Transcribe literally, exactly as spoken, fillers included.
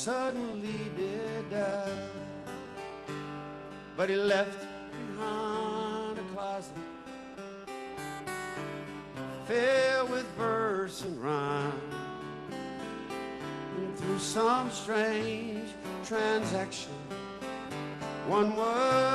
suddenly did die. But he left behind a closet filled with verse and rhyme. And through some strange transaction, one word